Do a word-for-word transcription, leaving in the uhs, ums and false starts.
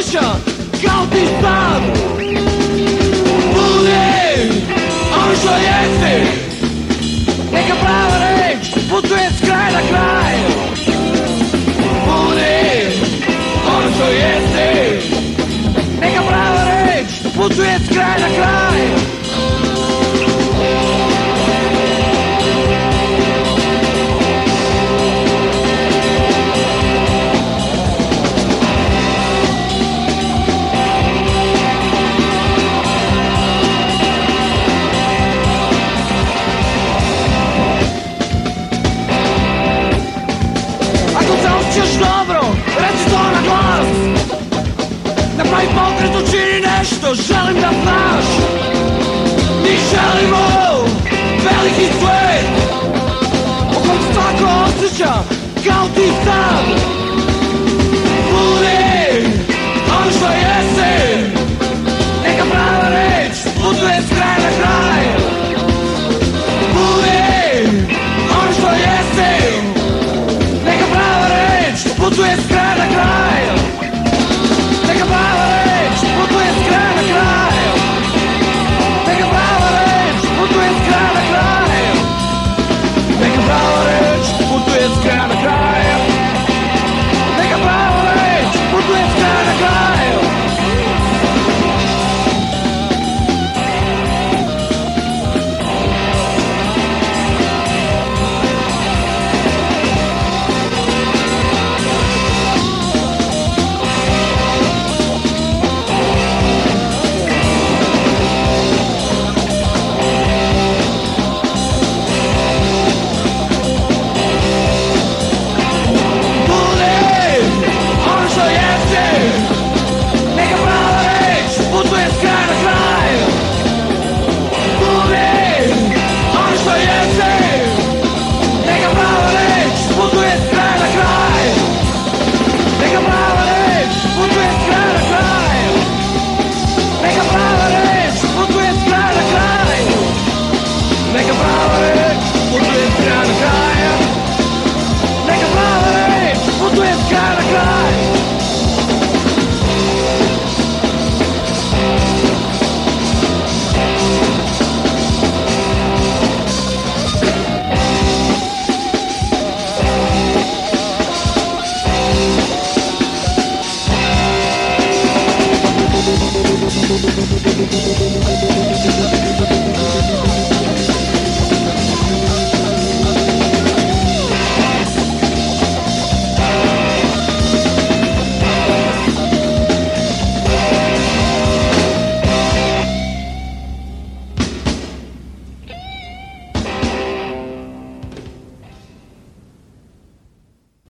osjeća kao ti sam. Budi ono što jesi, neka prava reč putuje s kraja na kraj. Budi ono što jesi, neka prava reč putuje s kraja na kraj. Osjećaš dobro, reci to na glas. Napravi pokret, učini nešto, želim da znaš. Mi želimo veliki svet u kojem svako osjeća kao ti sam. Budi ono što jesi, neka prava reč putuje s kraja na kraj. Budi ono što jesi, neka prava reč putuje s kraja na kraj. Neka prava reč putuje s kraja na kraj. Neka prava reč putuje s kraja na kraj. Neka prava reč putuje s kraja na kraj.